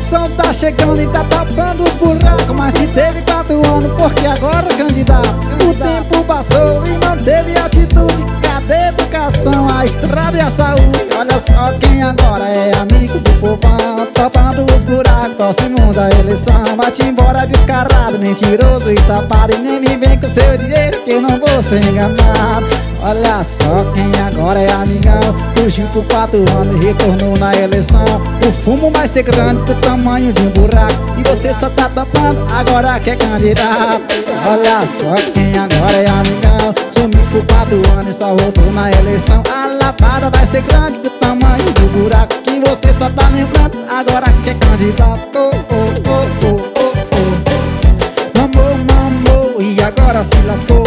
eleição tá chegando e tá tapando os buracos, mas se teve 4 anos, porque agora candidato? O tempo passou e não teve atitude. Cadê a educação, a estrada e a saúde? Olha só quem agora é amigo do povão, tapando os buracos, próximo da eleição. Vai-te embora descarado, mentiroso e safado, e nem me vem com seu dinheiro que eu não vou ser enganado. Olha só quem agora é amigão, fugiu por 4 anos e retornou na eleição. O fumo vai ser grande do tamanho de um buraco, e você só tá tampando agora que é candidato. Olha só quem agora é amigão, sumiu por 4 anos e só voltou na eleição. A lapada vai ser grande do tamanho do buraco, que você só tá lembrando agora que é candidato. Mamou, mamou e agora se lascou.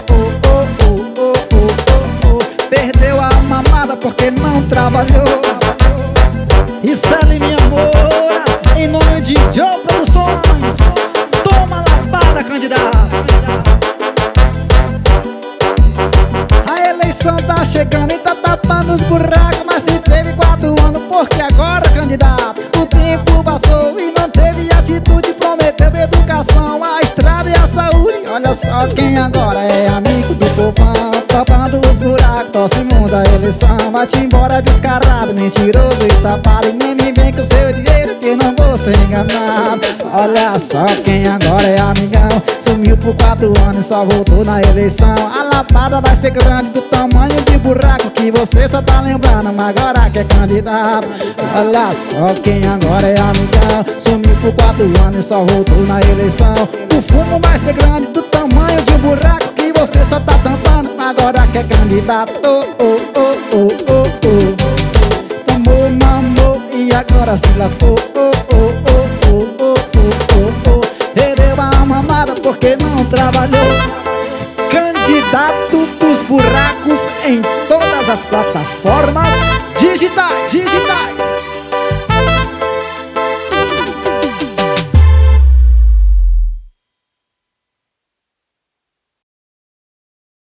Perdeu a mamada porque não trabalhou. Isso é minha amor, em nome de Joe Produções. Toma lapada, candidato. A eleição tá chegando e tá tapando os buracos, mas se teve 4 anos, porque agora, candidato? O tempo passou e não teve atitude. Prometeu educação, a estrada e a saúde. Olha só quem agora é amigo do povão, tapando os buracos, próximo da eleição. Vai-te embora descarado, mentiroso e safado, e nem me vem com seu dinheiro que eu não vou ser enganado. Olha só quem agora é amigão, sumiu por 4 anos e só voltou na eleição. A lapada vai ser grande do tamanho de buraco, que você só tá lembrando agora que é candidato. Olha só quem agora é amigão, sumiu por 4 anos e só voltou na eleição. O fumo vai ser grande do tamanho de um buraco, que você só tá tampando agora que é candidato. Tomou, mamou e agora se lascou. Perdeu a mamada porque não trabalhou. Candidato dos buracos em todas as plataformas digitais.